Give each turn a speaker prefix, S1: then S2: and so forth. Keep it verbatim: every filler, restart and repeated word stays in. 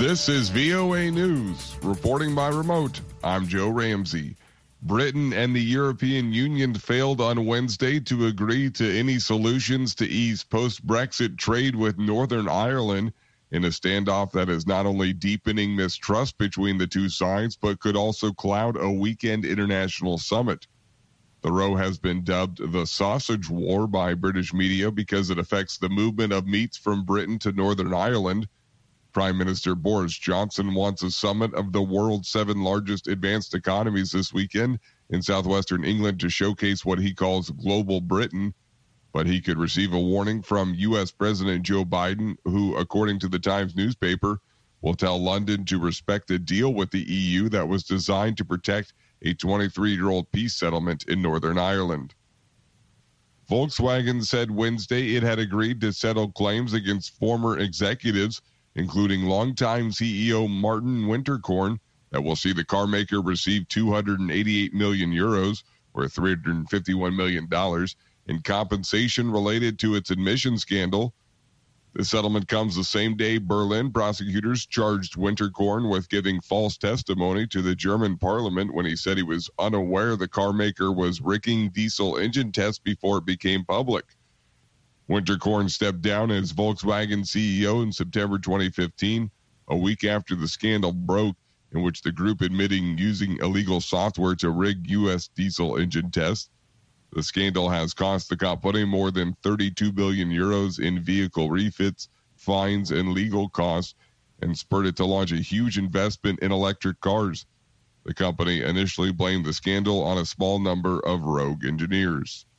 S1: This is V O A News. Reporting by remote, I'm Joe Ramsey. Britain and the European Union failed on Wednesday to agree to any solutions to ease post-Brexit trade with Northern Ireland in a standoff that is not only deepening mistrust between the two sides, but could also cloud a weekend international summit. The row has been dubbed the Sausage War by British media because it affects the movement of meats from Britain to Northern Ireland. Prime Minister Boris Johnson wants a summit of the world's seven largest advanced economies this weekend in southwestern England to showcase what he calls global Britain. But he could receive a warning from U S President Joe Biden, who, according to the Times newspaper, will tell London to respect a deal with the E U that was designed to protect a twenty-three-year-old peace settlement in Northern Ireland. Volkswagen said Wednesday it had agreed to settle claims against former executives, including longtime C E O Martin Winterkorn, that will see the car maker receive two hundred eighty-eight million euros, or three hundred fifty-one million dollars, in compensation related to its admission scandal. The settlement comes the same day Berlin prosecutors charged Winterkorn with giving false testimony to the German parliament when he said he was unaware the car maker was rigging diesel engine tests before it became public. Winterkorn stepped down as Volkswagen C E O in September twenty fifteen, a week after the scandal broke, in which the group admitting using illegal software to rig U S diesel engine tests. The scandal has cost the company more than thirty-two billion euros in vehicle refits, fines, and legal costs, and spurred it to launch a huge investment in electric cars. The company initially blamed the scandal on a small number of rogue engineers.